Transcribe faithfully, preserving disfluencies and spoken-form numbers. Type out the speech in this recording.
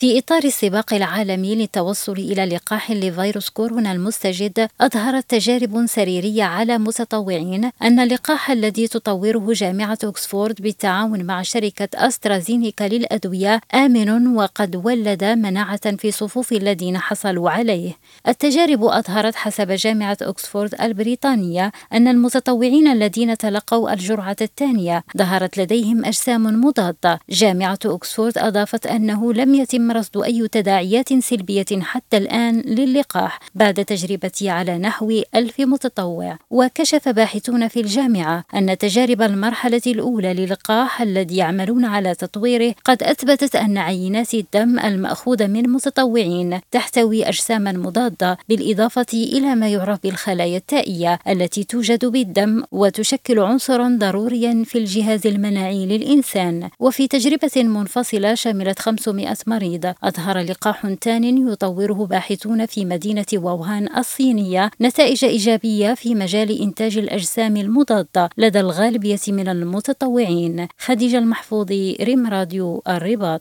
في إطار السباق العالمي للتوصل إلى لقاح لفيروس كورونا المستجد، أظهرت تجارب سريرية على متطوعين أن اللقاح الذي تطوره جامعة أكسفورد بالتعاون مع شركة أسترازينيكا للأدوية آمن وقد ولد مناعة في صفوف الذين حصلوا عليه. التجارب أظهرت حسب جامعة أكسفورد البريطانية أن المتطوعين الذين تلقوا الجرعة الثانية ظهرت لديهم أجسام مضادة. جامعة أكسفورد أضافت أنه لم يتم رصد أي تداعيات سلبية حتى الآن للقاح بعد تجربته على نحو ألف متطوع. وكشف باحثون في الجامعة أن تجارب المرحلة الأولى للقاح الذي يعملون على تطويره قد أثبتت أن عينات الدم المأخوذة من متطوعين تحتوي أجساما مضادة، بالإضافة إلى ما يعرف بالخلايا التائية التي توجد بالدم وتشكل عنصرا ضروريا في الجهاز المناعي للإنسان. وفي تجربة منفصلة شملت خمسمائة مريض، أظهر لقاح ثان يطوره باحثون في مدينة ووهان الصينية نتائج إيجابية في مجال إنتاج الأجسام المضادة لدى الغالبية من المتطوعين. خديجة المحفوظي، ريم راديو الرباط.